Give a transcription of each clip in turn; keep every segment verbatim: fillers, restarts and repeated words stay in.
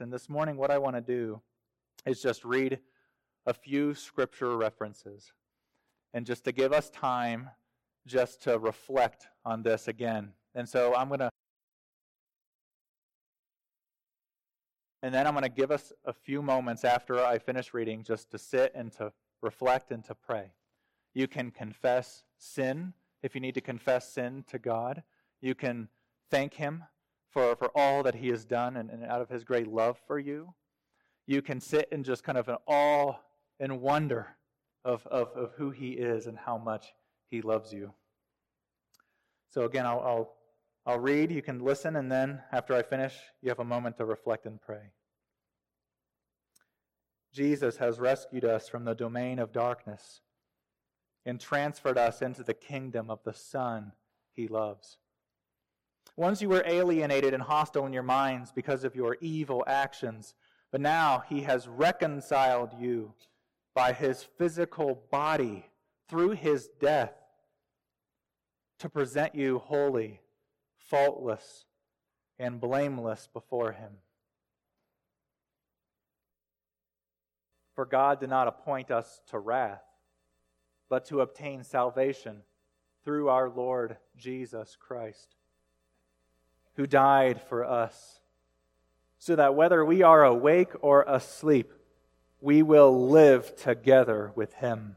And this morning what I want to do is just read a few scripture references and just to give us time just to reflect on this again. And so I'm going to And then I'm going to give us a few moments after I finish reading just to sit and to reflect and to pray. You can confess sin if you need to confess sin to God. You can thank Him for, for all that He has done and, and out of His great love for you. You can sit in just kind of an awe and wonder of, of, of who He is and how much He loves you. So again, I'll, I'll I'll read, you can listen, and then after I finish, you have a moment to reflect and pray. Jesus has rescued us from the domain of darkness and transferred us into the kingdom of the Son He loves. Once you were alienated and hostile in your minds because of your evil actions, but now He has reconciled you by His physical body through His death to present you holy, faultless, and blameless before Him. For God did not appoint us to wrath, but to obtain salvation through our Lord Jesus Christ, who died for us, so that whether we are awake or asleep, we will live together with Him.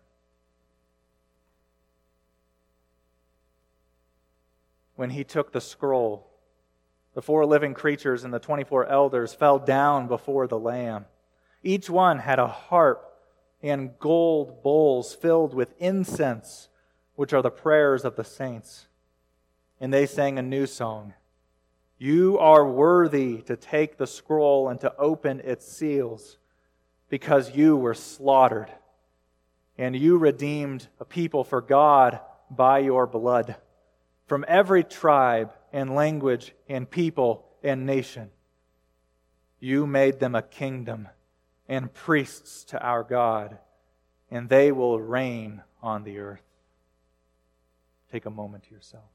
When He took the scroll, the four living creatures and the twenty-four elders fell down before the Lamb. Each one had a harp and gold bowls filled with incense, which are the prayers of the saints. And they sang a new song. You are worthy to take the scroll and to open its seals, because you were slaughtered, and you redeemed a people for God by your blood, from every tribe and language and people and nation. You made them a kingdom and priests to our God, and they will reign on the earth. Take a moment to yourself.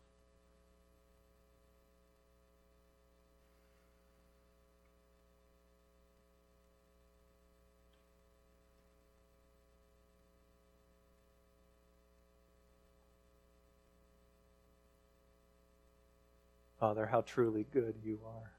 Father, how truly good You are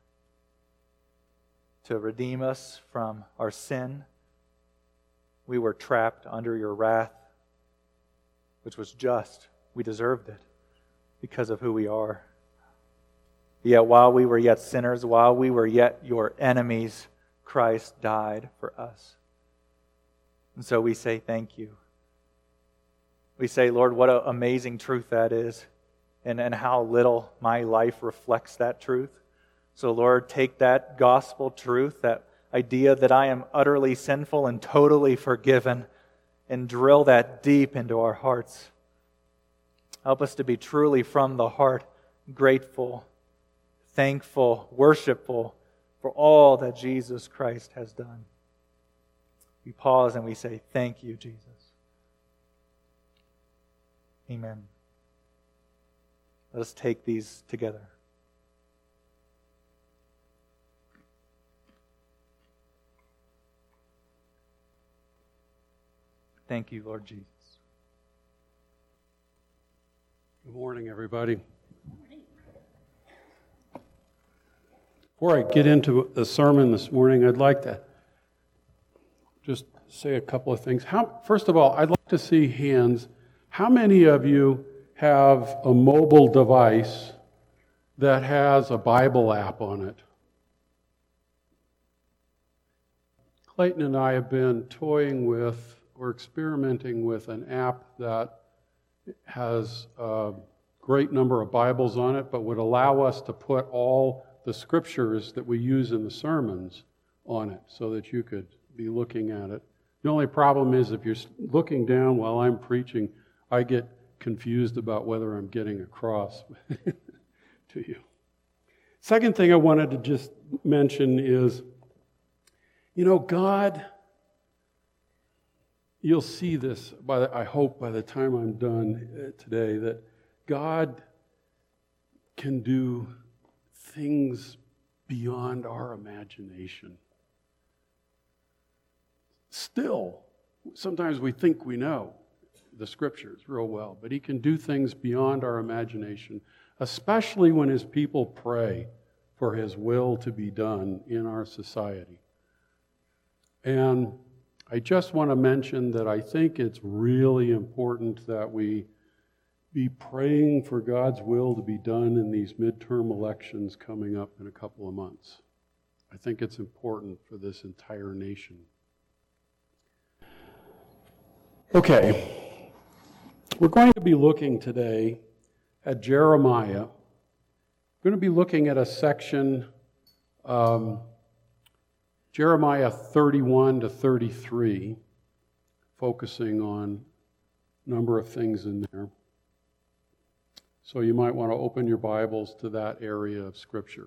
to redeem us from our sin. We were trapped under Your wrath, which was just. We deserved it because of who we are. Yet while we were yet sinners, while we were yet Your enemies, Christ died for us. And so we say thank You. We say, Lord, what an amazing truth that is. And, and how little my life reflects that truth. So Lord, take that gospel truth, that idea that I am utterly sinful and totally forgiven, and drill that deep into our hearts. Help us to be truly from the heart grateful, thankful, worshipful for all that Jesus Christ has done. We pause and we say, thank You, Jesus. Amen. Let us take these together. Thank You, Lord Jesus. Good morning, everybody. Before I get into the sermon this morning, I'd like to just say a couple of things. How, first of all, I'd like to see hands. How many of you have a mobile device that has a Bible app on it? Clayton and I have been toying with or experimenting with an app that has a great number of Bibles on it, but would allow us to put all the scriptures that we use in the sermons on it so that you could be looking at it. The only problem is if you're looking down while I'm preaching, I get confused about whether I'm getting across to you. Second thing I wanted to just mention is, you know, God, you'll see this, by the, I hope by the time I'm done today, that God can do things beyond our imagination. still, sometimes we think we know the Scriptures real well, but he can do things beyond our imagination, especially when his people pray for his will to be done in our society. And I just want to mention that I think it's really important that we be praying for God's will to be done in these midterm elections coming up in a couple of months. I think it's important for this entire nation. Okay, we're going to be looking today at Jeremiah. We're going to be looking at a section, um, Jeremiah thirty-one to thirty-three, focusing on a number of things in there. So you might want to open your Bibles to that area of Scripture.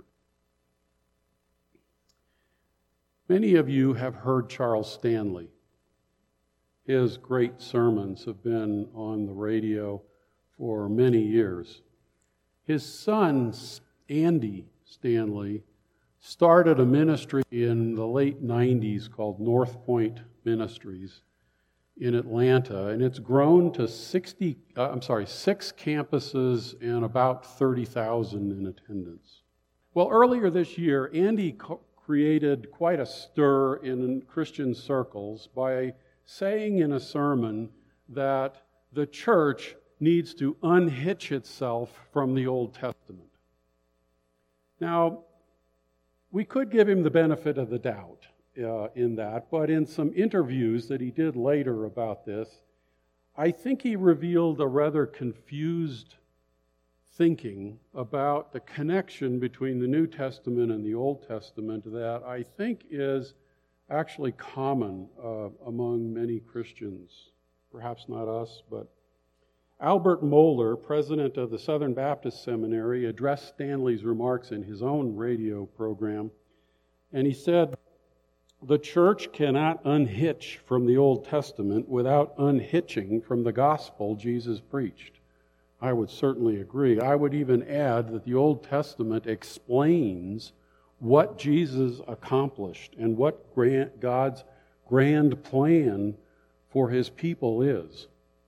Many of you have heard Charles Stanley. His great sermons have been on the radio for many years. His son, Andy Stanley, started a ministry in the late nineties called North Point Ministries in Atlanta, and it's grown to sixty, uh, I'm sorry, six campuses and about thirty thousand in attendance. Well, earlier this year, Andy co- created quite a stir in Christian circles by saying in a sermon that the church needs to unhitch itself from the Old Testament. Now, we could give him the benefit of the doubt uh, in that, but in some interviews that he did later about this, I think he revealed a rather confused thinking about the connection between the New Testament and the Old Testament that I think is actually common uh, among many Christians. Perhaps not us, but Albert Mohler, president of the Southern Baptist Seminary, addressed Stanley's remarks in his own radio program, and he said, "The church cannot unhitch from the Old Testament without unhitching from the gospel Jesus preached." I would certainly agree. I would even add that the Old Testament explains what Jesus accomplished and what God's grand plan for his people is.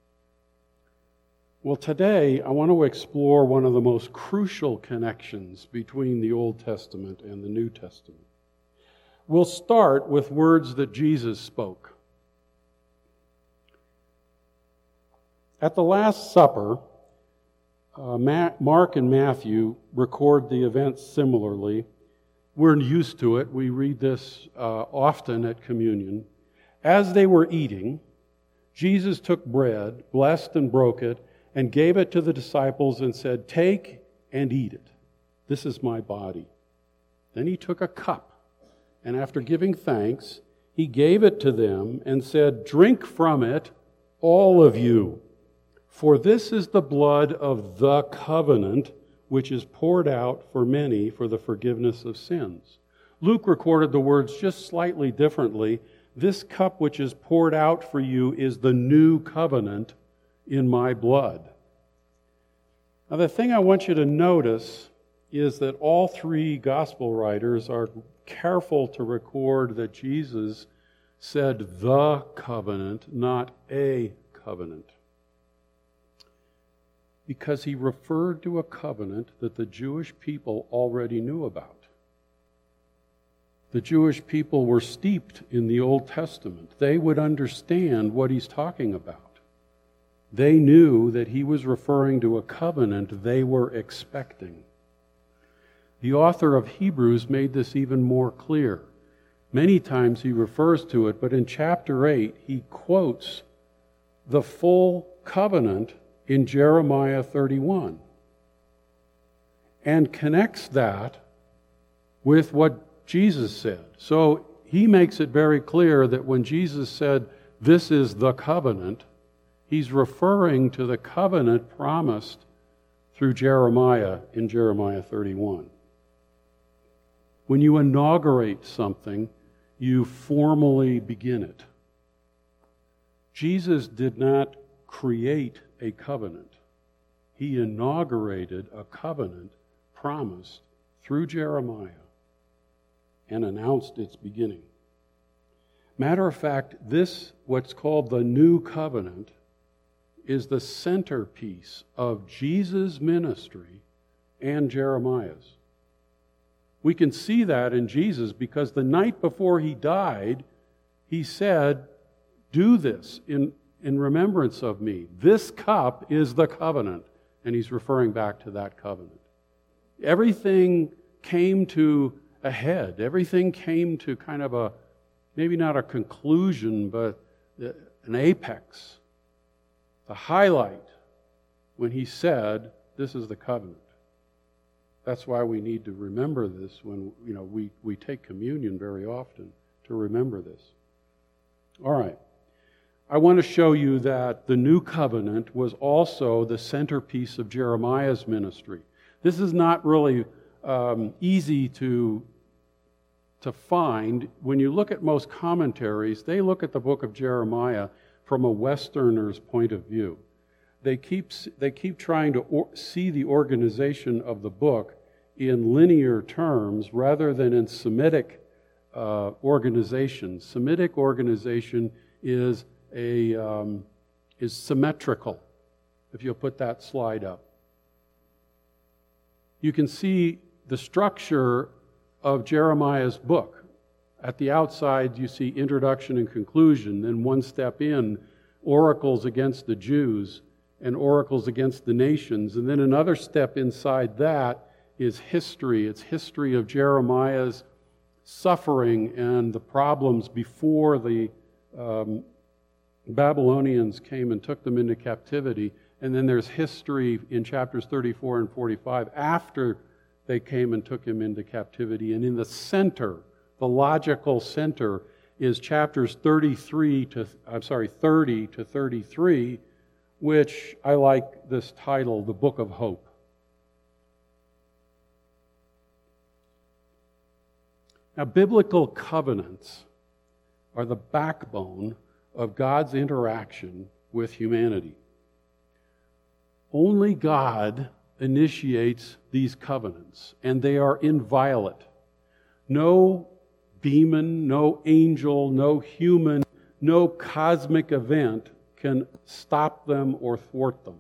Well, today I want to explore one of the most crucial connections between the Old Testament and the New Testament. We'll start with words that Jesus spoke. At the Last Supper, uh, Mark and Matthew record the events similarly. We're used to it. We read this uh, often at communion. As they were eating, Jesus took bread, blessed and broke it, and gave it to the disciples and said, "Take and eat it. This is my body." Then he took a cup, and after giving thanks, he gave it to them and said, "Drink from it, all of you, for this is the blood of the covenant, which is poured out for many for the forgiveness of sins." Luke recorded the words just slightly differently. "This cup which is poured out for you is the new covenant in my blood." Now, the thing I want you to notice is that all three gospel writers are careful to record that Jesus said the covenant, not a covenant, because he referred to a covenant that the Jewish people already knew about. The Jewish people were steeped in the Old Testament. They would understand what he's talking about. They knew that he was referring to a covenant they were expecting. The author of Hebrews made this even more clear. Many times he refers to it, but in chapter eight, he quotes the full covenant in Jeremiah thirty-one and connects that with what Jesus said. So he makes it very clear that when Jesus said, "This is the covenant," he's referring to the covenant promised through Jeremiah in Jeremiah thirty-one. When you inaugurate something, you formally begin it. Jesus did not create a covenant. He inaugurated a covenant promised through Jeremiah and announced its beginning. Matter of fact, this, what's called the New Covenant, is the centerpiece of Jesus' ministry and Jeremiah's. We can see that in Jesus because the night before he died, he said, do this in, in remembrance of me. This cup is the covenant. And he's referring back to that covenant. Everything came to a head. Everything came to kind of a, maybe not a conclusion, but an apex. The highlight when he said, this is the covenant. That's why we need to remember this when, you know, we, we take communion very often, to remember this. All right. I want to show you that the new covenant was also the centerpiece of Jeremiah's ministry. This is not really um, easy to, to find. When you look at most commentaries, they look at the book of Jeremiah from a Westerner's point of view. They keep, they keep trying to or, see the organization of the book in linear terms rather than in Semitic uh, organization. Semitic organization is a um, is symmetrical. If you'll put that slide up, you can see the structure of Jeremiah's book. At the outside, you see introduction and conclusion. Then one step in, oracles against the Jews and oracles against the nations. And then another step inside that is history. It's history of Jeremiah's suffering and the problems before the um, Babylonians came and took them into captivity. And then there's history in chapters thirty-four and forty-five after they came and took him into captivity. And in the center, the logical center, is chapters thirty-three to, I'm sorry, thirty to thirty-three, which I like this title, The Book of Hope. Now, biblical covenants are the backbone of God's interaction with humanity. Only God initiates these covenants, and they are inviolate. No demon, no angel, no human, no cosmic event can stop them or thwart them.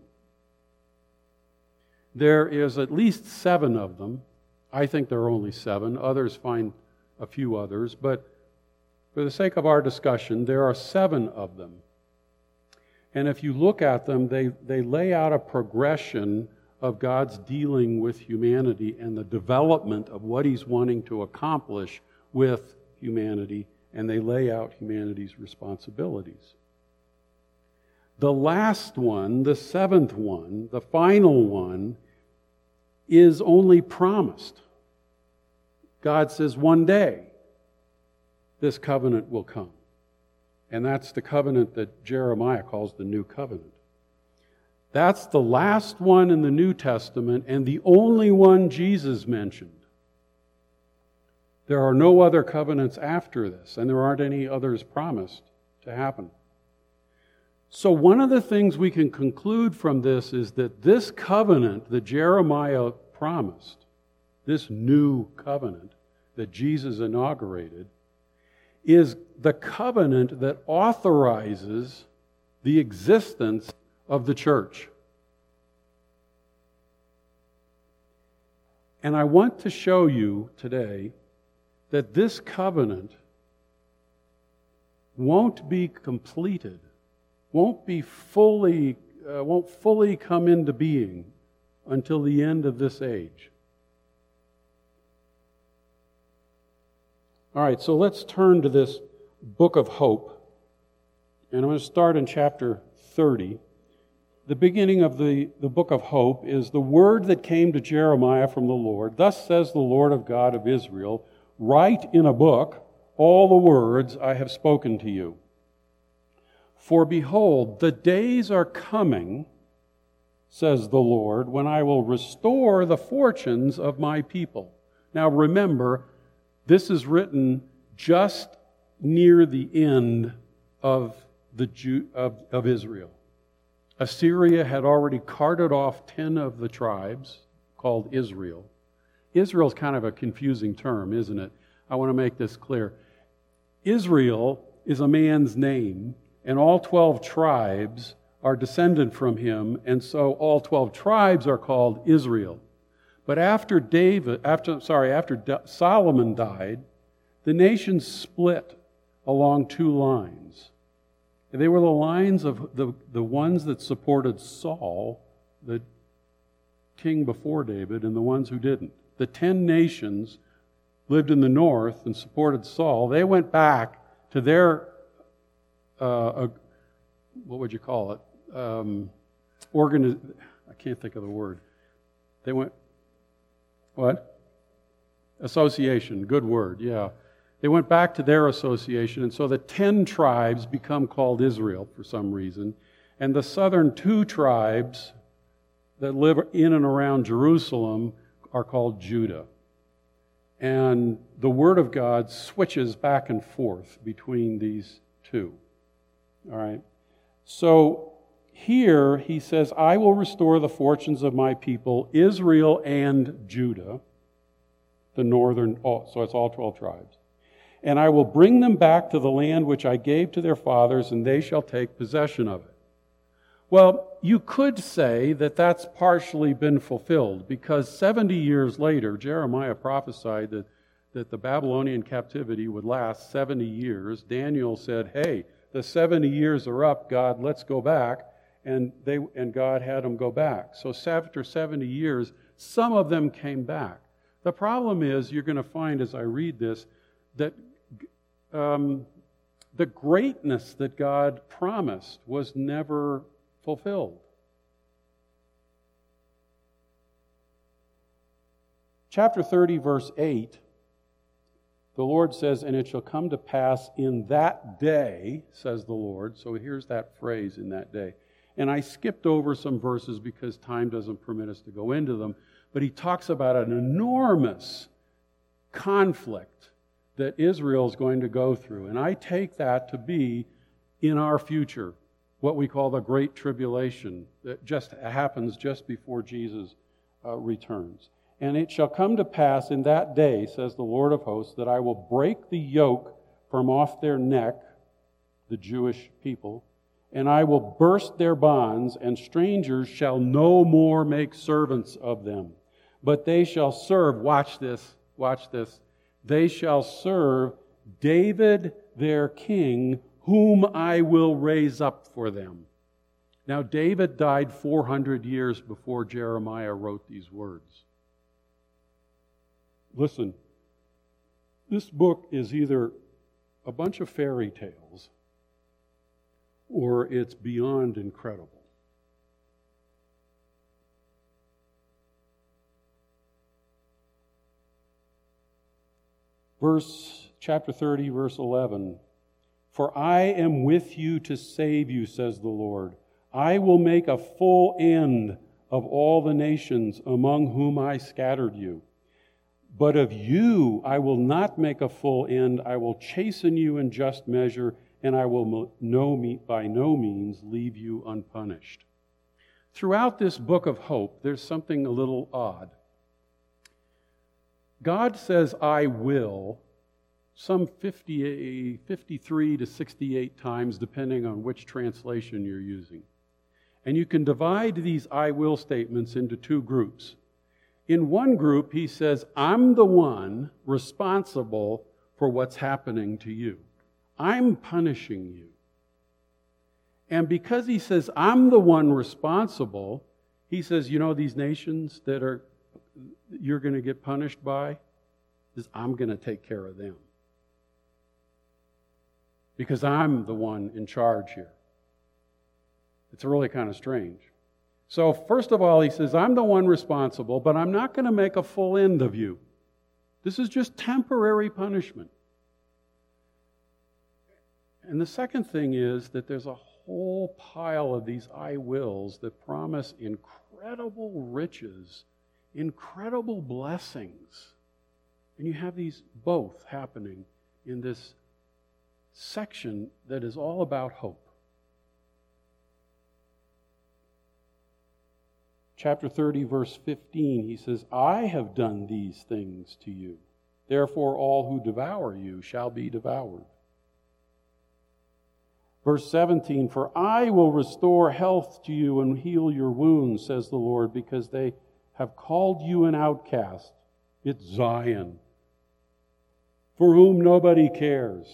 There is at least seven of them. I think there are only seven. Others find a few others, but for the sake of our discussion, there are seven of them. And if you look at them, they, they lay out a progression of God's dealing with humanity and the development of what He's wanting to accomplish with humanity, and they lay out humanity's responsibilities. The last one, the seventh one, the final one, is only promised. God says one day this covenant will come. And that's the covenant that Jeremiah calls the New Covenant. That's the last one in the New Testament and the only one Jesus mentioned. There are no other covenants after this, and there aren't any others promised to happen. So one of the things we can conclude from this is that this covenant that Jeremiah promised, this new covenant that Jesus inaugurated, is the covenant that authorizes the existence of the church. And I want to show you today that this covenant won't be completed, won't be fully, uh, won't fully come into being until the end of this age. All right, so let's turn to this book of hope. And I'm going to start in chapter thirty. The beginning of the, the book of hope is the word that came to Jeremiah from the Lord. Thus says the Lord of God of Israel, write in a book all the words I have spoken to you. For behold, the days are coming, says the Lord, when I will restore the fortunes of my people. Now remember, this is written just near the end of the Jew, of, of Israel. Assyria had already carted off ten of the tribes called Israel. Israel's kind of a confusing term, isn't it? I want to make this clear. Israel is a man's name, and all twelve tribes are descended from him, and so all twelve tribes are called Israel. But after David, after sorry, after Solomon died, the nation split along two lines. And they were the lines of the, the ones that supported Saul, the king before David, and the ones who didn't. The ten nations lived in the north and supported Saul. They went back to their, uh, uh, what would you call it? Um, organi- I can't think of the word. They went, what? Association, good word, yeah. They went back to their association, and so the ten tribes become called Israel for some reason, and the southern two tribes that live in and around Jerusalem are called Judah. And the Word of God switches back and forth between these two. All right? So here he says, I will restore the fortunes of my people, Israel and Judah, the northern, oh, so it's all twelve tribes. And I will bring them back to the land which I gave to their fathers, and they shall take possession of it. Well, you could say that that's partially been fulfilled, because seventy years later, Jeremiah prophesied that, that the Babylonian captivity would last seventy years. Daniel said, hey, the seventy years are up, God, let's go back. And they and God had them go back. So after seventy years, some of them came back. The problem is, you're going to find as I read this, that um, the greatness that God promised was never fulfilled. Chapter thirty, verse eight, the Lord says, and it shall come to pass in that day, says the Lord. So here's that phrase, in that day. And I skipped over some verses because time doesn't permit us to go into them, but he talks about an enormous conflict that Israel is going to go through. And I take that to be in our future, what we call the Great Tribulation, that just happens just before Jesus uh, returns. And it shall come to pass in that day, says the Lord of hosts, that I will break the yoke from off their neck, the Jewish people, and I will burst their bonds, and strangers shall no more make servants of them. But they shall serve, watch this, watch this, they shall serve David their king, whom I will raise up for them. Now, David died four hundred years before Jeremiah wrote these words. Listen, this book is either a bunch of fairy tales or it's beyond incredible. Verse, chapter thirty, verse eleven. For I am with you to save you, says the Lord. I will make a full end of all the nations among whom I scattered you. But of you I will not make a full end. I will chasten you in just measure, and I will no, by no means leave you unpunished. Throughout this book of hope, there's something a little odd. God says, I will, some fifty, fifty-three to sixty-eight times, depending on which translation you're using. And you can divide these I will statements into two groups. In one group, he says, I'm the one responsible for what's happening to you. I'm punishing you. And because he says, I'm the one responsible, he says, you know, these nations that are you're going to get punished by, is I'm going to take care of them. Because I'm the one in charge here. It's really kind of strange. So first of all, he says, I'm the one responsible, but I'm not going to make a full end of you. This is just temporary punishment. And the second thing is that there's a whole pile of these I wills that promise incredible riches, incredible blessings. And you have these both happening in this section that is all about hope. Chapter thirty, verse fifteen, he says, I have done these things to you. Therefore all who devour you shall be devoured. Verse seventeen, for I will restore health to you and heal your wounds, says the Lord, because they have called you an outcast. It's Zion, for whom nobody cares.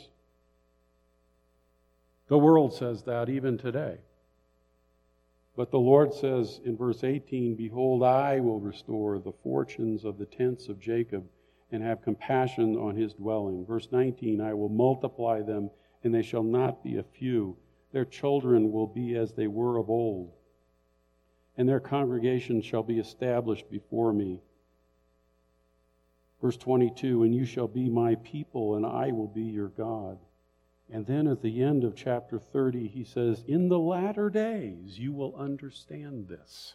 The world says that even today. But the Lord says in verse eighteen, behold, I will restore the fortunes of the tents of Jacob and have compassion on his dwelling. Verse nineteen, I will multiply them, and they shall not be a few. Their children will be as they were of old, and their congregation shall be established before me. Verse twenty-two, and you shall be my people, and I will be your God. And then at the end of chapter thirty, he says, in the latter days you will understand this.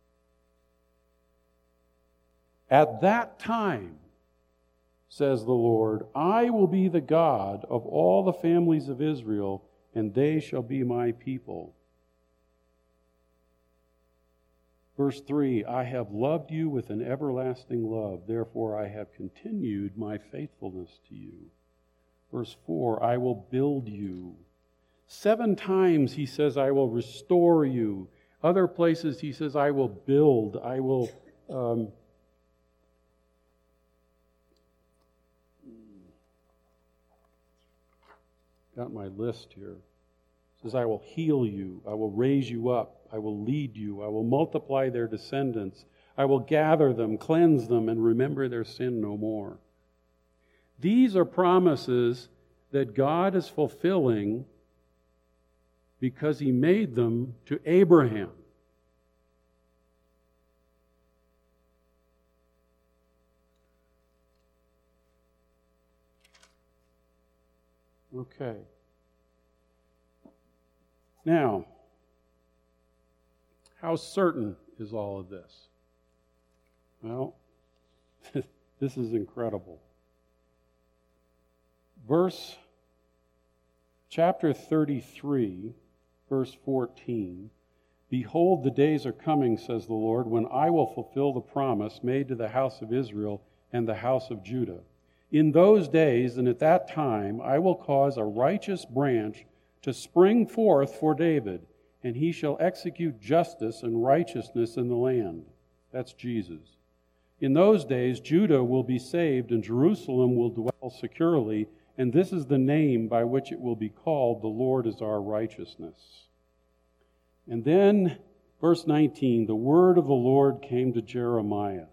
At that time, says the Lord, I will be the God of all the families of Israel, and they shall be my people. Verse three, I have loved you with an everlasting love, therefore I have continued my faithfulness to you. Verse four, I will build you. Seven times he says, I will restore you. Other places he says, I will build. I will... Um, got my list here. It says, I will heal you. I will raise you up. I will lead you. I will multiply their descendants. I will gather them, cleanse them, and remember their sin no more. These are promises that God is fulfilling because he made them to Abraham. Okay. Now, how certain is all of this? Well, this is incredible. Verse, chapter thirty-three, verse fourteen, behold, the days are coming, says the Lord, when I will fulfill the promise made to the house of Israel and the house of Judah. In those days and at that time, I will cause a righteous branch to spring forth for David, and he shall execute justice and righteousness in the land. That's Jesus. In those days, Judah will be saved, and Jerusalem will dwell securely, and this is the name by which it will be called, the Lord is our righteousness. And then, verse nineteen, the word of the Lord came to Jeremiah.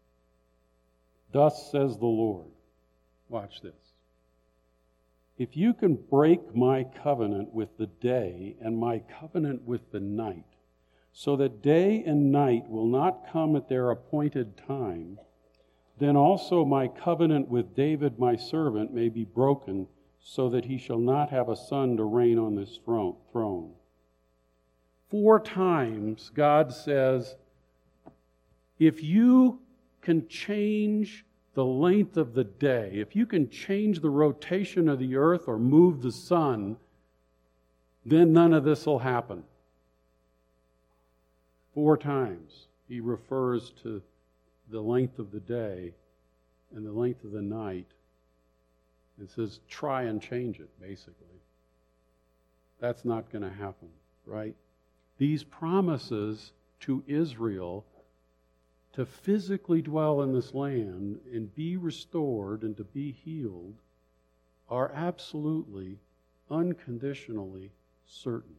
Thus says the Lord. Watch this. If you can break my covenant with the day and my covenant with the night, so that day and night will not come at their appointed time, then also my covenant with David my servant may be broken, so that he shall not have a son to reign on this throne. Four times God says, if you can change the length of the day, if you can change the rotation of the earth or move the sun, then none of this will happen. Four times he refers to the length of the day and the length of the night. It says, try and change it, basically. That's not going to happen, right? These promises to Israel to physically dwell in this land and be restored and to be healed are absolutely, unconditionally certain.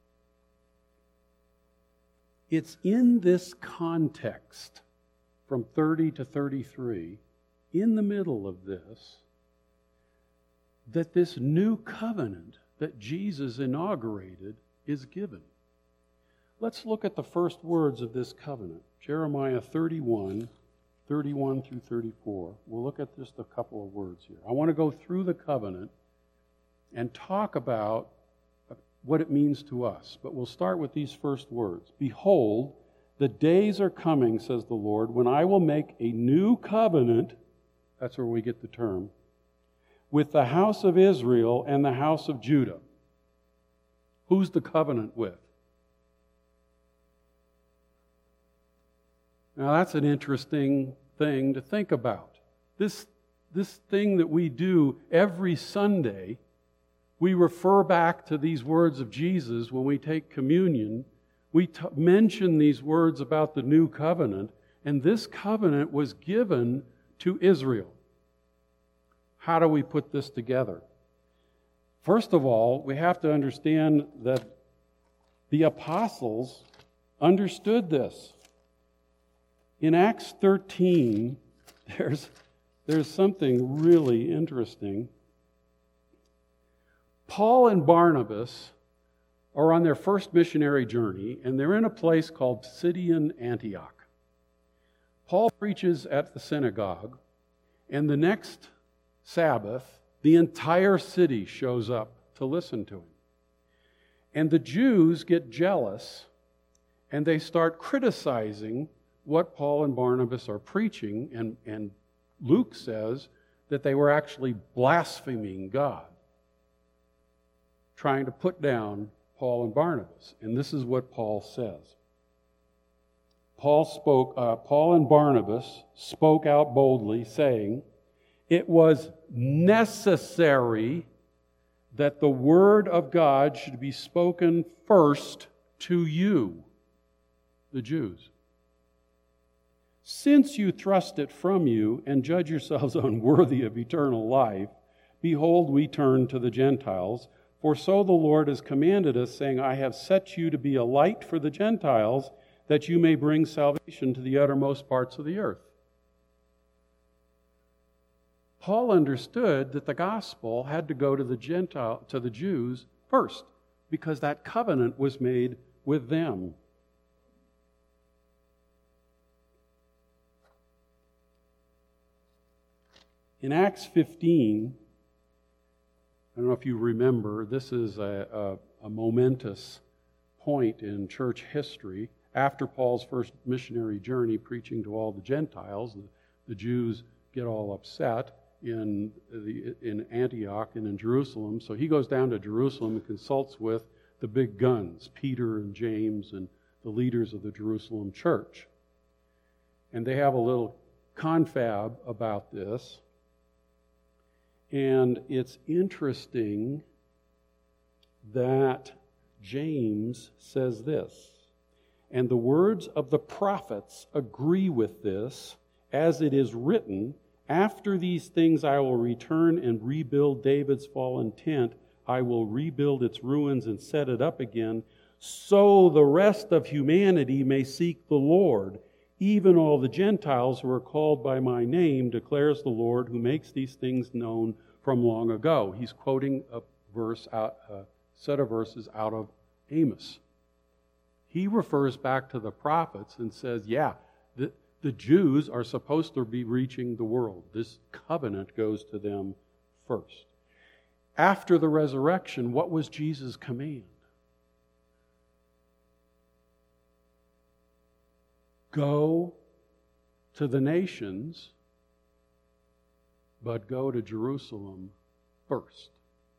It's in this context, from thirty to thirty-three, in the middle of this, that this new covenant that Jesus inaugurated is given. Let's look at the first words of this covenant. Jeremiah thirty-one, thirty-one through thirty-four. We'll look at just a couple of words here. I want to go through the covenant and talk about what it means to us. But we'll start with these first words. Behold, the days are coming, says the Lord, when I will make a new covenant, that's where we get the term, with the house of Israel and the house of Judah. Who's the covenant with? Now that's an interesting thing to think about. This, this thing that we do every Sunday, we refer back to these words of Jesus when we take communion. We t- mention these words about the new covenant, and this covenant was given to Israel. How do we put this together? First of all, we have to understand that the apostles understood this. In Acts thirteen, there's, there's something really interesting. Paul and Barnabas are on their first missionary journey, and they're in a place called Pisidian Antioch. Paul preaches at the synagogue, and the next Sabbath, the entire city shows up to listen to him. And the Jews get jealous, and they start criticizing what Paul and Barnabas are preaching, and, and Luke says that they were actually blaspheming God, trying to put down Paul and Barnabas. And this is what Paul says. Paul spoke. Uh, Paul and Barnabas spoke out boldly, saying, "It was necessary that the word of God should be spoken first to you, the Jews. Since you thrust it from you and judge yourselves unworthy of eternal life, behold, we turn to the Gentiles. For so the Lord has commanded us, saying, I have set you to be a light for the Gentiles, that you may bring salvation to the uttermost parts of the earth." Paul understood that the gospel had to go to the Gentile, to the Jews first, because that covenant was made with them. In Acts fifteen, I don't know if you remember, this is a, a, a momentous point in church history. After Paul's first missionary journey preaching to all the Gentiles, the, the Jews get all upset in, the, in Antioch and in Jerusalem. So he goes down to Jerusalem and consults with the big guns, Peter and James and the leaders of the Jerusalem church. And they have a little confab about this. And it's interesting that James says this, "And the words of the prophets agree with this, as it is written, after these things I will return and rebuild David's fallen tent. I will rebuild its ruins and set it up again, so the rest of humanity may seek the Lord. Even all the Gentiles who are called by my name, declares the Lord, who makes these things known from long ago." He's quoting a verse, out, a set of verses out of Amos. He refers back to the prophets and says, yeah, the, the Jews are supposed to be reaching the world. This covenant goes to them first. After the resurrection, what was Jesus' command? Go to the nations, but go to Jerusalem first.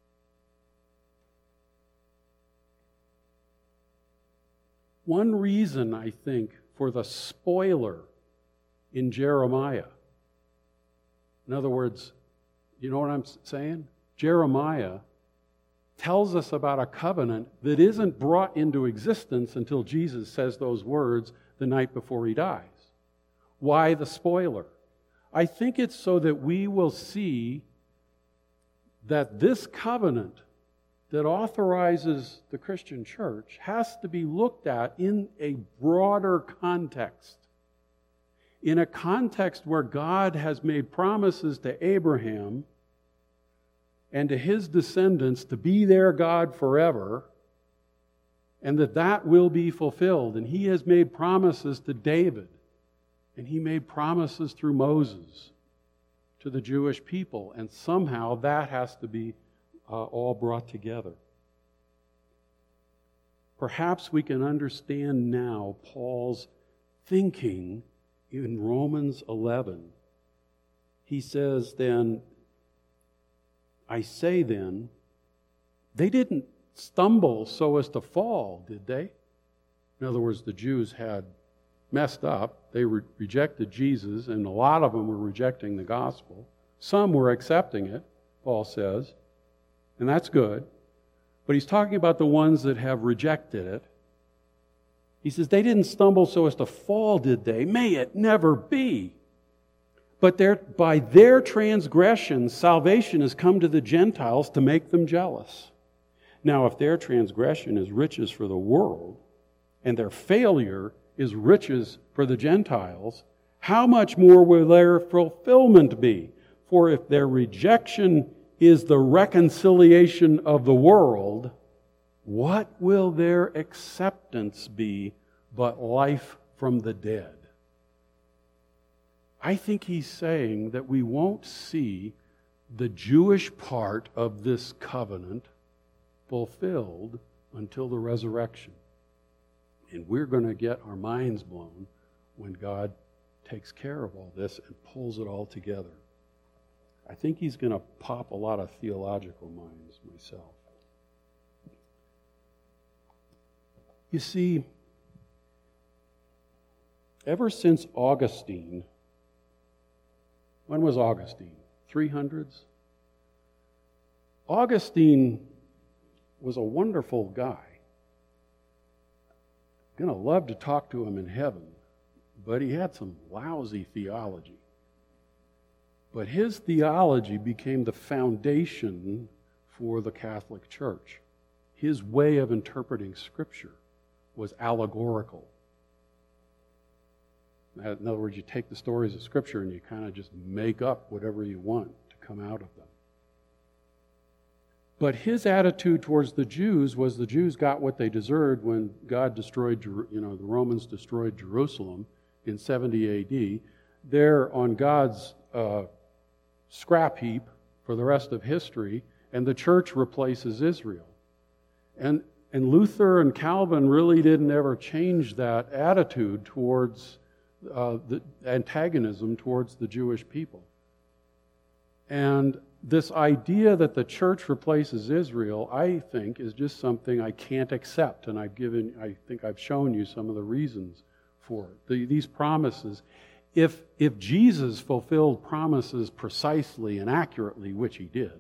One reason, I think, for the spoiler in Jeremiah, in other words, you know what I'm saying? Jeremiah tells us about a covenant that isn't brought into existence until Jesus says those words the night before he dies. Why the spoiler? I think it's so that we will see that this covenant that authorizes the Christian church has to be looked at in a broader context. In a context where God has made promises to Abraham and to his descendants to be their God forever, and that that will be fulfilled. And he has made promises to David, and he made promises through Moses to the Jewish people, and somehow that has to be uh, all brought together. Perhaps we can understand now Paul's thinking in Romans eleven. He says then, I say then, they didn't stumble so as to fall, did they? In other words, the Jews had messed up. They re- rejected Jesus, and a lot of them were rejecting the gospel. Some were accepting it, Paul says. and that's good. But he's talking about the ones that have rejected it. He says, they didn't stumble so as to fall, did they? May it never be. But their, by their transgressions, salvation has come to the Gentiles to make them jealous. Now, if their transgression is riches for the world, and their failure is riches for the Gentiles, how much more will their fulfillment be? For if their rejection is the reconciliation of the world, what will their acceptance be but life from the dead? I think he's saying that we won't see the Jewish part of this covenant fulfilled until the resurrection. And we're going to get our minds blown when God takes care of all this and pulls it all together. I think he's going to pop a lot of theological minds myself. You see, ever since Augustine, when was Augustine? three hundreds? Augustine was a wonderful guy. I'm going to love to talk to him in heaven, but he had some lousy theology. But his theology became the foundation for the Catholic Church. His way of interpreting Scripture was allegorical. In other words, you take the stories of Scripture and you kind of just make up whatever you want to come out of them. But his attitude towards the Jews was the Jews got what they deserved when God destroyed, you know, the Romans destroyed Jerusalem in seventy A D. They're on God's uh, scrap heap for the rest of history, and the church replaces Israel. And, and Luther and Calvin really didn't ever change that attitude towards uh, the antagonism towards the Jewish people. And this idea that the church replaces Israel, I think, is just something I can't accept, and I've given, I think I've shown you some of the reasons for it. The, these promises, if if Jesus fulfilled promises precisely and accurately, which he did,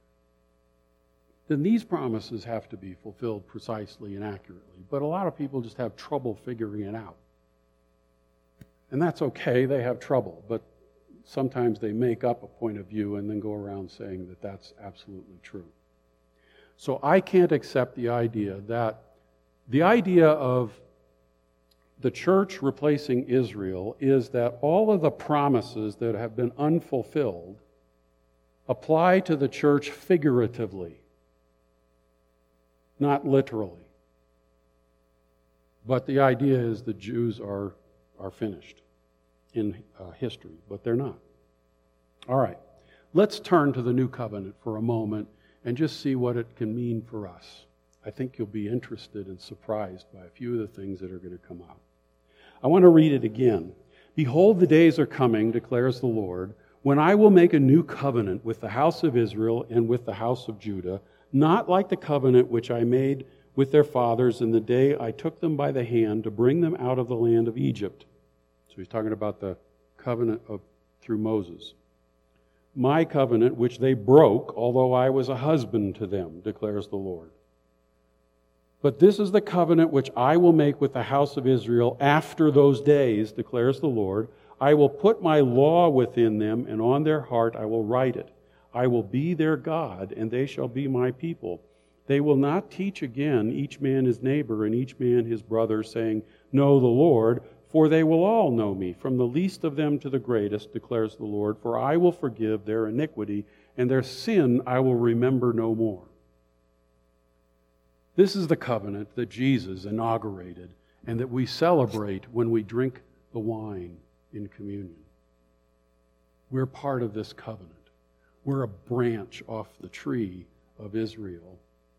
then these promises have to be fulfilled precisely and accurately. But a lot of people just have trouble figuring it out. And that's okay, they have trouble, but sometimes they make up a point of view and then go around saying that that's absolutely true. So I can't accept the idea that the idea of the church replacing Israel is that all of the promises that have been unfulfilled apply to the church figuratively, not literally. But the idea is the Jews are, are finished in uh, history, but they're not. All right, let's turn to the New Covenant for a moment and just see what it can mean for us. I think you'll be interested and surprised by a few of the things that are going to come out. I want to read it again. Behold, the days are coming, declares the Lord, when I will make a new covenant with the house of Israel and with the house of Judah, not like the covenant which I made with their fathers in the day I took them by the hand to bring them out of the land of Egypt. So he's talking about the covenant of through Moses. My covenant which they broke, although I was a husband to them, declares the Lord. But this is the covenant which I will make with the house of Israel after those days, declares the Lord. I will put my law within them, and on their heart I will write it. I will be their God, and they shall be my people. They will not teach again each man his neighbor and each man his brother, saying, Know the Lord, for they will all know me, from the least of them to the greatest, declares the Lord. For I will forgive their iniquity, and their sin I will remember no more. This is the covenant that Jesus inaugurated and that we celebrate when we drink the wine in communion. We're part of this covenant. We're a branch off the tree of Israel.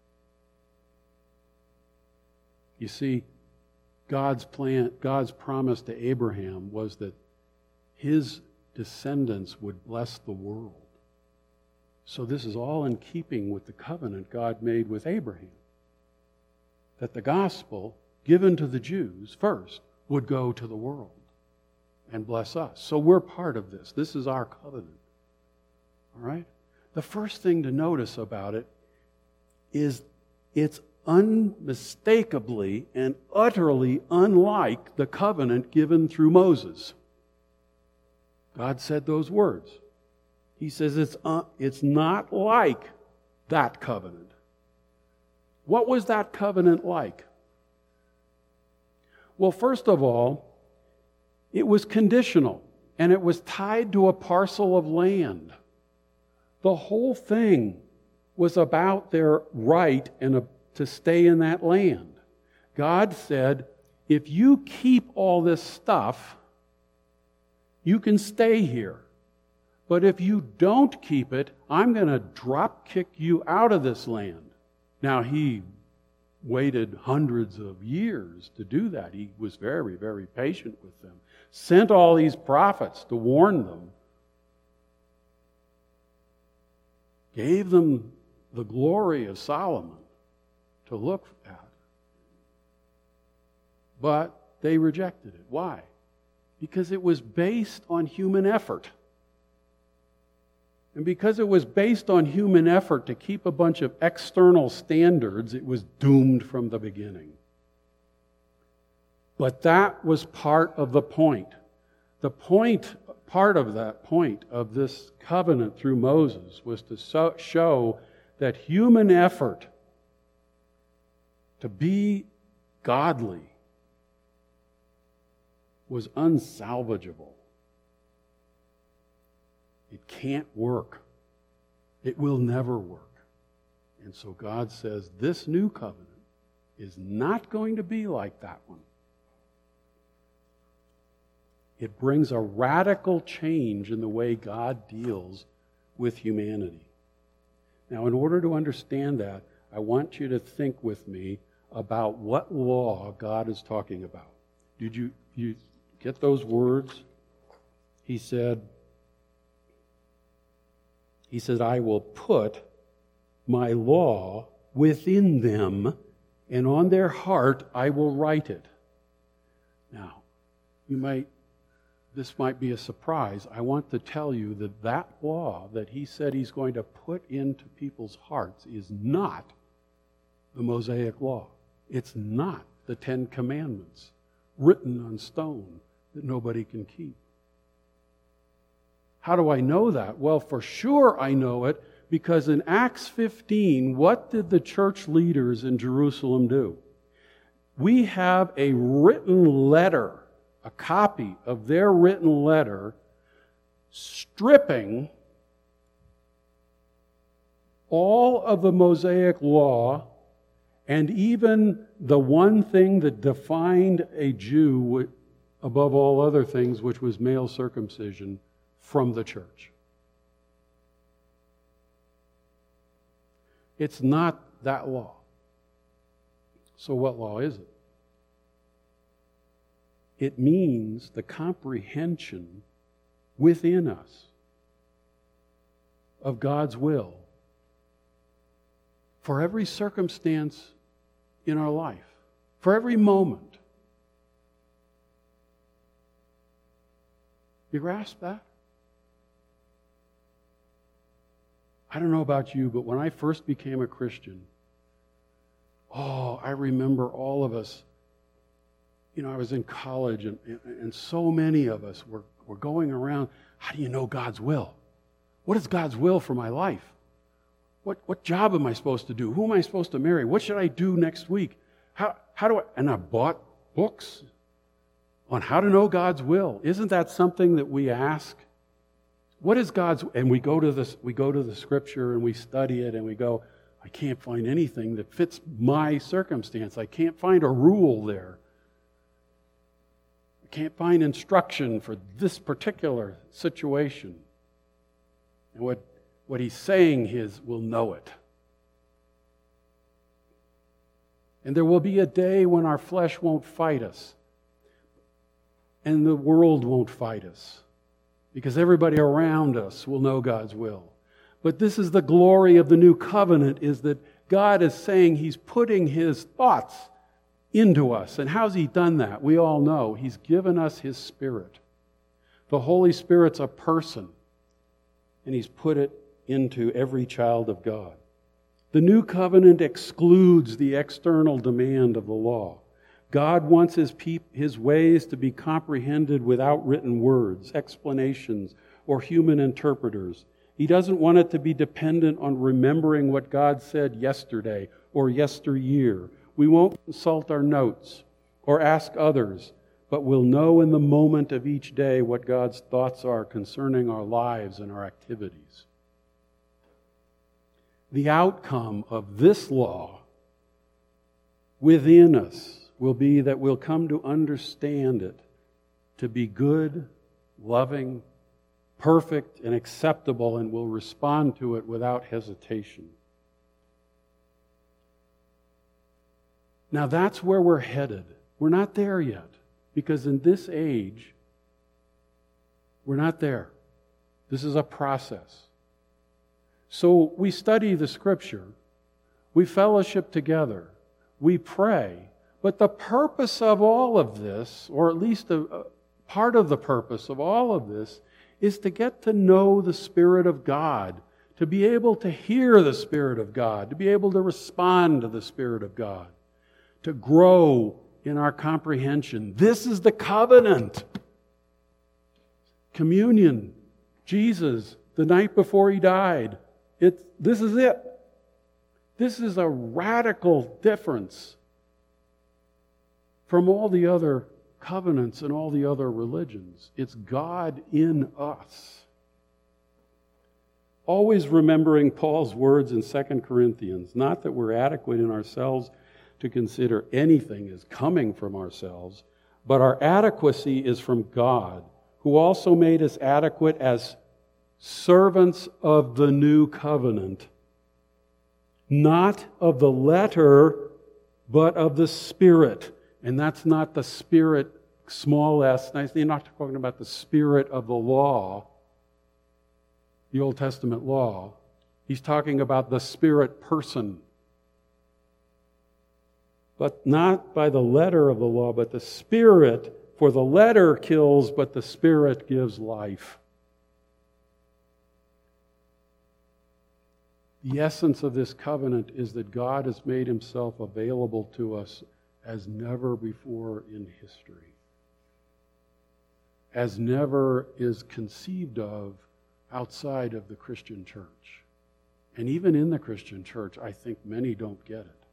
You see, God's plan, God's promise to Abraham was that his descendants would bless the world. So this is all in keeping with the covenant God made with Abraham. That the gospel given to the Jews first would go to the world and bless us. So we're part of this. This is our covenant. All right? The first thing to notice about it is it's unmistakably and utterly unlike the covenant given through Moses. God said those words. He says it's, uh, it's not like that covenant. What was that covenant like? Well, first of all, it was conditional, and it was tied to a parcel of land. The whole thing was about their right and a, to stay in that land. God said, if you keep all this stuff, you can stay here. But if you don't keep it, I'm going to drop kick you out of this land. Now, he waited hundreds of years to do that. He was very, very patient with them. Sent all these prophets to warn them. Gave them the glory of Solomon to look at. But they rejected it. Why? Because it was based on human effort. And because it was based on human effort to keep a bunch of external standards, it was doomed from the beginning. But that was part of the point. The point, part of that point of this covenant through Moses was to so, show that human effort to be godly was unsalvageable. It can't work. It will never work. And so God says this new covenant is not going to be like that one. It brings a radical change in the way God deals with humanity. Now, in order to understand that, I want you to think with me about what law God is talking about. Did you, you get those words? He said, He said, I will put my law within them, and on their heart I will write it. Now, you might, this might be a surprise. I want to tell you that that law that he said he's going to put into people's hearts is not the Mosaic law. It's not the Ten Commandments written on stone that nobody can keep. How do I know that? Well, for sure I know it because in Acts fifteen, what did the church leaders in Jerusalem do? We have a written letter, a copy of their written letter, stripping all of the Mosaic law and even the one thing that defined a Jew above all other things, which was male circumcision, from the church. It's not that law. So what law is it? It means the comprehension within us of God's will for every circumstance in our life, for every moment. You grasp that? I don't know about you, but when I first became a Christian, oh, I remember all of us, you know, I was in college, and, and, and so many of us were, were going around, how do you know God's will? What is God's will for my life? What, what job am I supposed to do? Who am I supposed to marry? What should I do next week? How, how do I, and I bought books on how to know God's will. Isn't that something that we ask? What is God's, and we go to this, we go to the scripture and we study it and we go, I can't find anything that fits my circumstance. I can't find a rule there. I can't find instruction for this particular situation. And what, what he's saying is, we'll know it. And there will be a day when our flesh won't fight us. And the world won't fight us. Because everybody around us will know God's will. But this is the glory of the new covenant, is that God is saying He's putting His thoughts into us. And how's He done that? We all know. He's given us His Spirit. The Holy Spirit's a person. And He's put it into every child of God. The new covenant excludes the external demand of the law. God wants his, peop- his ways to be comprehended without written words, explanations, or human interpreters. He doesn't want it to be dependent on remembering what God said yesterday or yesteryear. We won't consult our notes or ask others, but we'll know in the moment of each day what God's thoughts are concerning our lives and our activities. The outcome of this law within us will be that we'll come to understand it to be good, loving, perfect, and acceptable, and we'll respond to it without hesitation. Now that's where we're headed. We're not there yet, because in this age, we're not there. This is a process. So we study the Scripture, we fellowship together, we pray, but the purpose of all of this, or at least a, a part of the purpose of all of this, is to get to know the Spirit of God, to be able to hear the Spirit of God, to be able to respond to the Spirit of God, to grow in our comprehension. This is the covenant. Communion, Jesus, the night before He died. It's, this is it. This is a radical difference from all the other covenants and all the other religions. It's God in us. Always remembering Paul's words in Second Corinthians, not that we're adequate in ourselves to consider anything as coming from ourselves, but our adequacy is from God, who also made us adequate as servants of the new covenant, not of the letter, but of the Spirit. And that's not the Spirit, small s. You're not talking about the spirit of the law, the Old Testament law. He's talking about the Spirit person. But not by the letter of the law, but the Spirit. For the letter kills, but the Spirit gives life. The essence of this covenant is that God has made Himself available to us as never before in history, as never is conceived of outside of the Christian church. And even in the Christian church, I think many don't get it.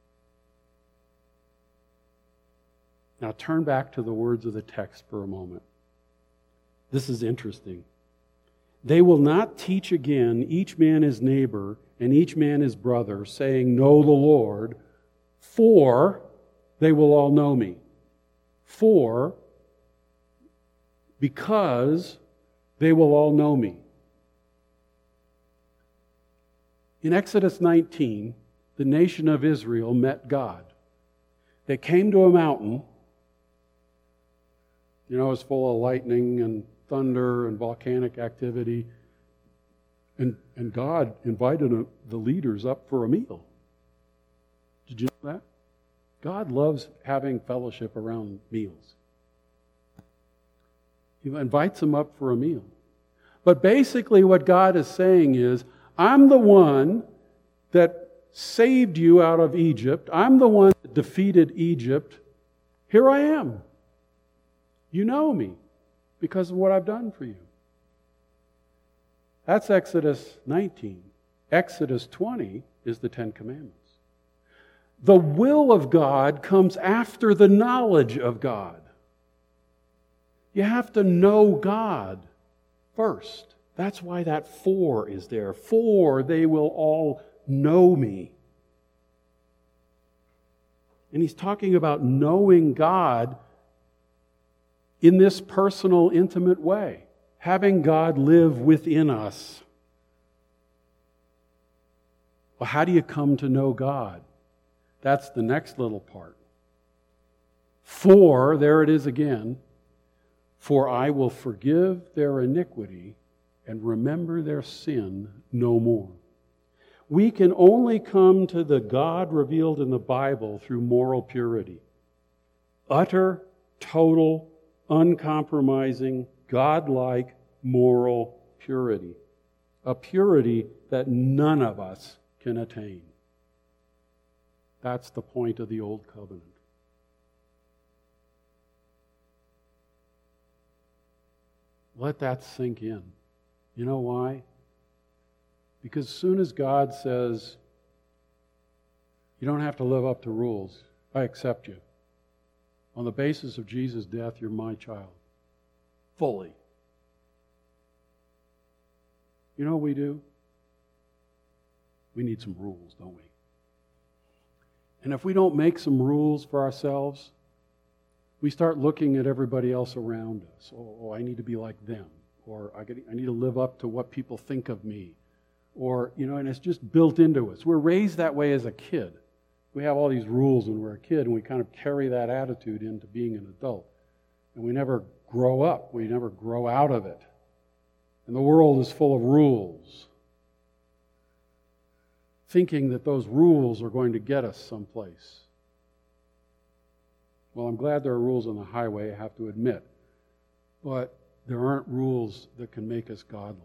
Now turn back to the words of the text for a moment. This is interesting. They will not teach again, each man his neighbor and each man his brother, saying, know the Lord, for they will all know me. For, because they will all know me. In Exodus nineteen, the nation of Israel met God. They came to a mountain. You know, it was full of lightning and thunder and volcanic activity. And, and God invited a, the leaders up for a meal. Did you know that? God loves having fellowship around meals. He invites them up for a meal. But basically what God is saying is, I'm the one that saved you out of Egypt. I'm the one that defeated Egypt. Here I am. You know me because of what I've done for you. That's Exodus nineteen. Exodus twenty is the Ten Commandments. The will of God comes after the knowledge of God. You have to know God first. That's why that for is there. For they will all know me. And he's talking about knowing God in this personal, intimate way. Having God live within us. Well, how do you come to know God? That's the next little part. For, there it is again, for I will forgive their iniquity and remember their sin no more. We can only come to the God revealed in the Bible through moral purity. Utter, total, uncompromising, God-like moral purity. A purity that none of us can attain. That's the point of the Old Covenant. Let that sink in. You know why? Because as soon as God says, you don't have to live up to rules, I accept you. On the basis of Jesus' death, you're my child. Fully. You know what we do? We need some rules, don't we? And if we don't make some rules for ourselves, we start looking at everybody else around us. Oh, oh I need to be like them. Or I, get, I need to live up to what people think of me. Or, you know, and it's just built into us. We're raised that way as a kid. We have all these rules when we're a kid, and we kind of carry that attitude into being an adult. And we never grow up. We never grow out of it. And the world is full of rules, thinking that those rules are going to get us someplace. Well, I'm glad there are rules on the highway, I have to admit. But there aren't rules that can make us godly.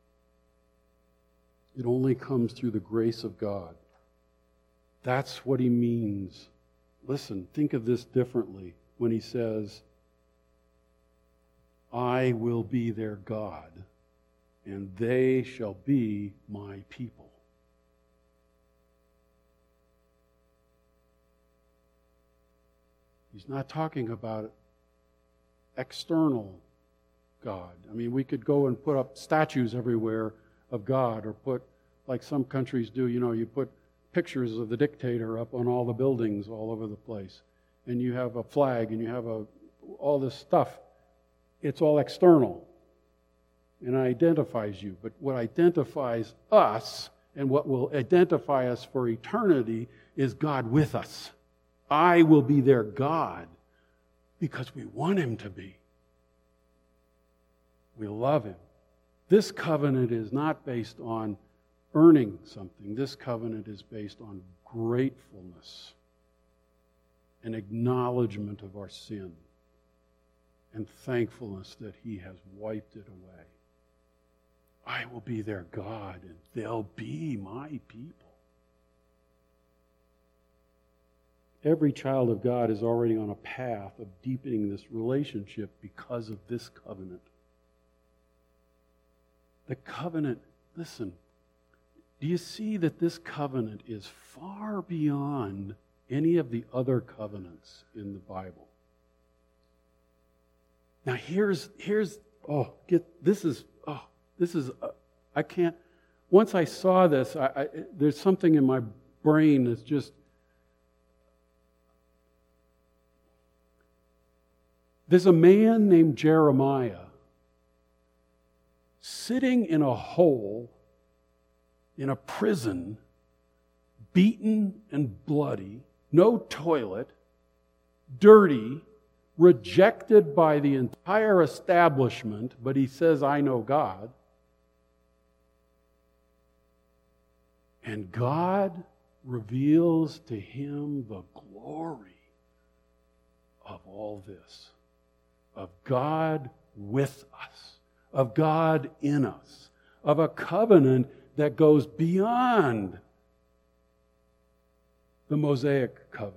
It only comes through the grace of God. That's what he means. Listen, think of this differently when he says, I will be their God, and they shall be my people. He's not talking about external God. I mean, we could go and put up statues everywhere of God, or put, like some countries do, you know, you put pictures of the dictator up on all the buildings all over the place. And you have a flag, and you have a all this stuff. It's all external. And it identifies you. But what identifies us, and what will identify us for eternity, is God with us. I will be their God because we want him to be. We love him. This covenant is not based on earning something. This covenant is based on gratefulness and acknowledgement of our sin and thankfulness that he has wiped it away. I will be their God, and they'll be my people. Every child of God is already on a path of deepening this relationship because of this covenant. The covenant, listen, do you see that this covenant is far beyond any of the other covenants in the Bible? Now here's, here's, oh, get, this is, oh, this is, uh, I can't, once I saw this, I, I, there's something in my brain that's just, there's a man named Jeremiah sitting in a hole in a prison, beaten and bloody, no toilet, dirty, rejected by the entire establishment, but he says, I know God. And God reveals to him the glory of all this, of God with us, of God in us, of a covenant that goes beyond the Mosaic covenant.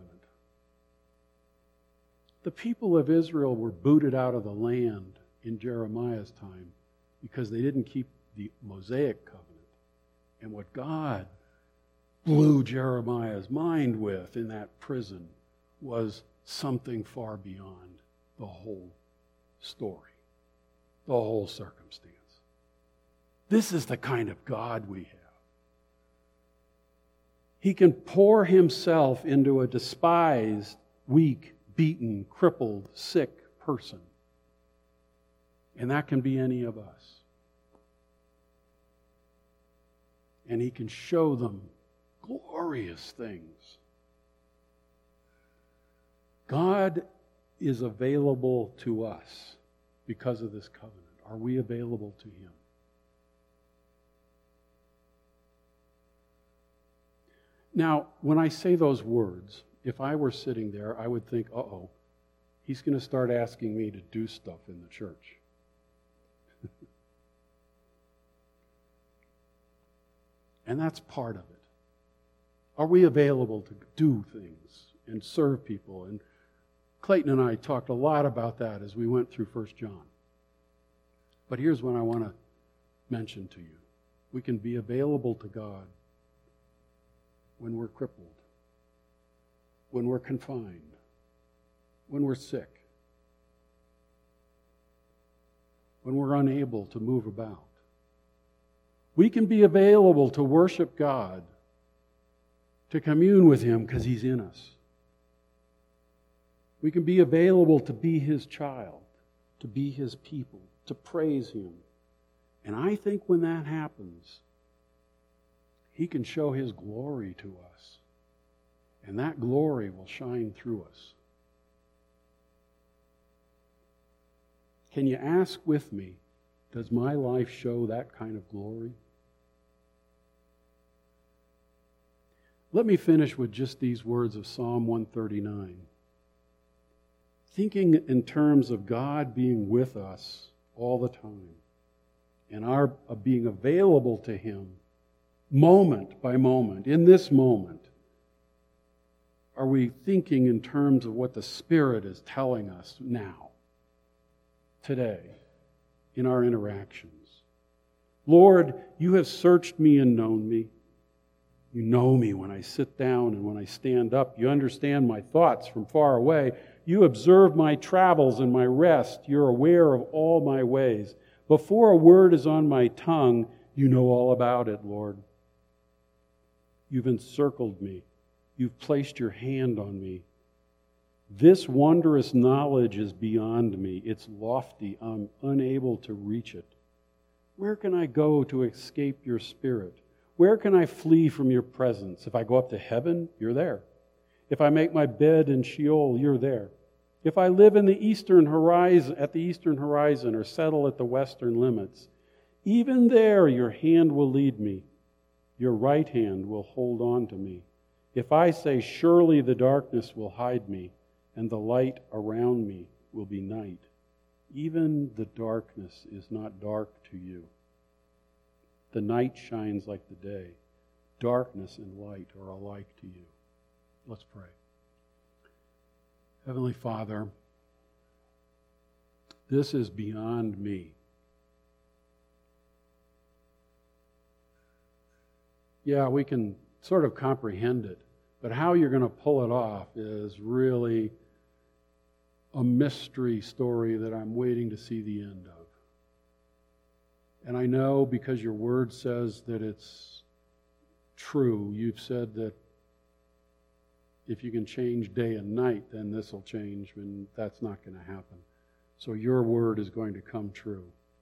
The people of Israel were booted out of the land in Jeremiah's time because they didn't keep the Mosaic covenant. And what God blew Jeremiah's mind with in that prison was something far beyond the whole story, the whole circumstance. This is the kind of God we have. He can pour himself into a despised, weak, beaten, crippled, sick person. And that can be any of us. And he can show them glorious things. God is available to us because of this covenant. Are we available to him? Now, when I say those words, if I were sitting there, I would think, uh-oh, he's going to start asking me to do stuff in the church. And that's part of it. Are we available to do things and serve people? And Clayton and I talked a lot about that as we went through First John. But here's what I want to mention to you. We can be available to God when we're crippled, when we're confined, when we're sick, when we're unable to move about. We can be available to worship God, to commune with Him because He's in us. We can be available to be His child, to be His people, to praise Him. And I think when that happens, He can show His glory to us. And that glory will shine through us. Can you ask with me, does my life show that kind of glory? Let me finish with just these words of Psalm one thirty-nine. Thinking in terms of God being with us all the time and our being available to Him moment by moment, in this moment, are we thinking in terms of what the Spirit is telling us now, today, in our interactions? Lord, you have searched me and known me. You know me when I sit down and when I stand up. You understand my thoughts from far away. You observe my travels and my rest. You're aware of all my ways. Before a word is on my tongue, you know all about it, Lord. You've encircled me. You've placed your hand on me. This wondrous knowledge is beyond me. It's lofty. I'm unable to reach it. Where can I go to escape your Spirit? Where can I flee from your presence? If I go up to heaven, you're there. If I make my bed in Sheol, you're there. If I live in the eastern horizon, at the eastern horizon, or settle at the western limits, even there your hand will lead me. Your right hand will hold on to me. If I say, surely the darkness will hide me, and the light around me will be night, even the darkness is not dark to you. The night shines like the day. Darkness and light are alike to you. Let's pray. Heavenly Father, this is beyond me. Yeah, we can sort of comprehend it, but how you're going to pull it off is really a mystery story that I'm waiting to see the end of. And I know because your word says that it's true. You've said that if you can change day and night, then this will change, and that's not going to happen. So your word is going to come true.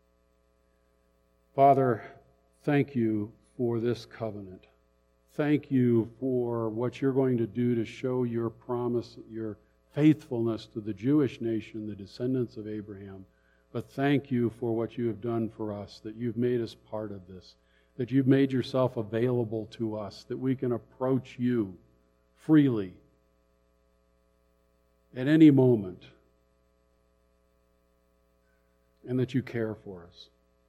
Father, thank you for this covenant. Thank you for what you're going to do to show your promise, your faithfulness to the Jewish nation, the descendants of Abraham. But thank you for what you have done for us, that you've made us part of this, that you've made yourself available to us, that we can approach you freely at any moment, and that you care for us.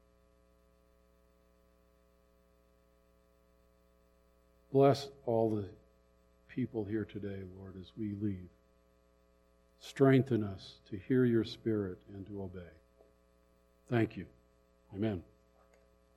Bless all the people here today, Lord, as we leave. Strengthen us to hear your Spirit and to obey. Thank you. Amen.